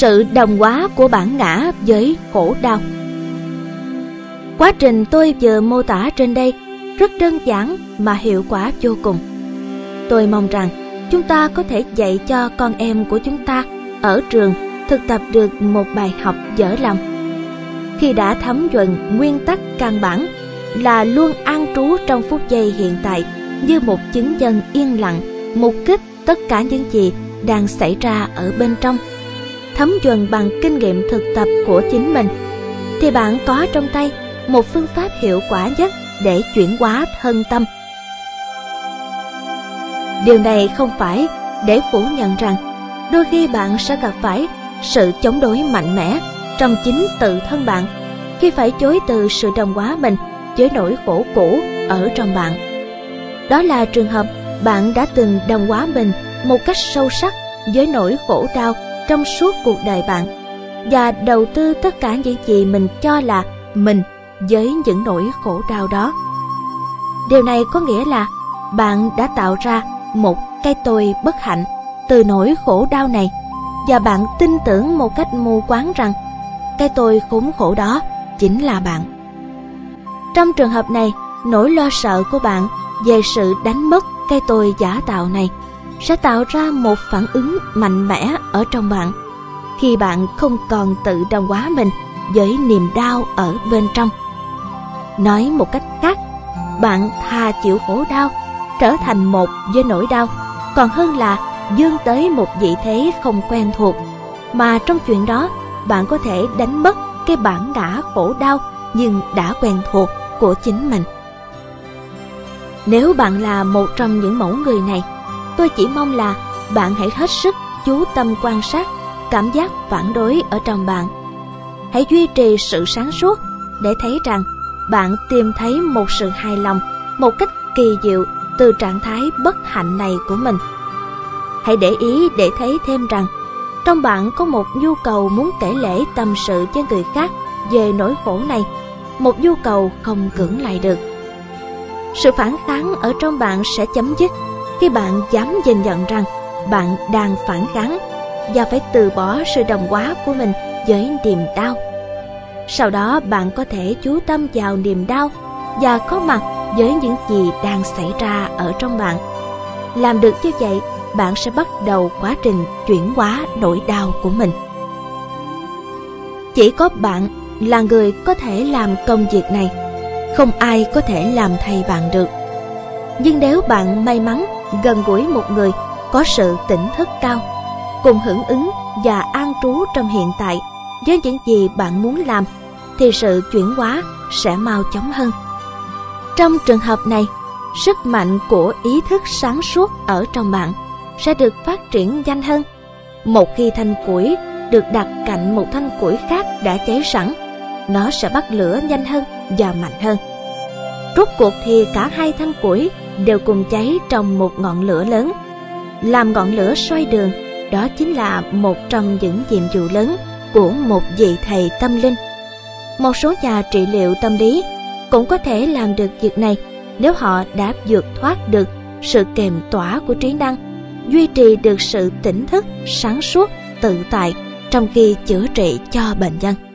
sự đồng hóa của bản ngã với khổ đau. Quá trình tôi vừa mô tả trên đây rất đơn giản mà hiệu quả vô cùng. Tôi mong rằng chúng ta có thể dạy cho con em của chúng ta ở trường thực tập được một bài học dở lòng. Khi đã thấm nhuần nguyên tắc căn bản là luôn an trú trong phút giây hiện tại như một chứng nhân yên lặng, mục kích tất cả những gì đang xảy ra ở bên trong, thấm nhuần bằng kinh nghiệm thực tập của chính mình, thì bạn có trong tay một phương pháp hiệu quả nhất để chuyển hóa thân tâm. Điều này không phải để phủ nhận rằng đôi khi bạn sẽ gặp phải sự chống đối mạnh mẽ trong chính tự thân bạn khi phải chối từ sự đồng hóa mình với nỗi khổ cũ ở trong bạn. Đó là trường hợp bạn đã từng đồng hóa mình một cách sâu sắc với nỗi khổ đau trong suốt cuộc đời bạn và đầu tư tất cả những gì mình cho là mình với những nỗi khổ đau đó. Điều này có nghĩa là bạn đã tạo ra một cái tôi bất hạnh từ nỗi khổ đau này, và bạn tin tưởng một cách mù quáng rằng cái tôi khốn khổ đó chính là bạn. Trong trường hợp này, nỗi lo sợ của bạn về sự đánh mất cái tôi giả tạo này sẽ tạo ra một phản ứng mạnh mẽ ở trong bạn khi bạn không còn tự đồng hóa mình với niềm đau ở bên trong. Nói một cách khác, bạn thà chịu khổ đau, trở thành một với nỗi đau, còn hơn là vươn tới một vị thế không quen thuộc, mà trong chuyện đó bạn có thể đánh mất cái bản ngã khổ đau nhưng đã quen thuộc của chính mình. Nếu bạn là một trong những mẫu người này, tôi chỉ mong là bạn hãy hết sức chú tâm quan sát cảm giác phản đối ở trong bạn. Hãy duy trì sự sáng suốt để thấy rằng bạn tìm thấy một sự hài lòng một cách kỳ diệu từ trạng thái bất hạnh này của mình. Hãy để ý để thấy thêm rằng trong bạn có một nhu cầu muốn kể lể tâm sự với người khác về nỗi khổ này, một nhu cầu không cưỡng lại được. Sự phản kháng ở trong bạn sẽ chấm dứt khi bạn dám nhìn nhận rằng bạn đang phản kháng và phải từ bỏ sự đồng hóa của mình với niềm đau. Sau đó bạn có thể chú tâm vào niềm đau và có mặt với những gì đang xảy ra ở trong bạn. Làm được như vậy, bạn sẽ bắt đầu quá trình chuyển hóa nỗi đau của mình. Chỉ có bạn là người có thể làm công việc này, không ai có thể làm thay bạn được. Nhưng nếu bạn may mắn gần gũi một người có sự tỉnh thức cao, cùng hưởng ứng và an trú trong hiện tại với những gì bạn muốn làm, thì sự chuyển hóa sẽ mau chóng hơn. Trong trường hợp này, sức mạnh của ý thức sáng suốt ở trong bạn sẽ được phát triển nhanh hơn. Một khi thanh củi được đặt cạnh một thanh củi khác đã cháy sẵn, nó sẽ bắt lửa nhanh hơn và mạnh hơn. Rốt cuộc thì cả hai thanh củi đều cùng cháy trong một ngọn lửa lớn. Làm ngọn lửa xoay đường, đó chính là một trong những nhiệm vụ lớn của một vị thầy tâm linh. Một số nhà trị liệu tâm lý cũng có thể làm được việc này nếu họ đã vượt thoát được sự kềm tỏa của trí năng, duy trì được sự tỉnh thức, sáng suốt, tự tại trong khi chữa trị cho bệnh nhân.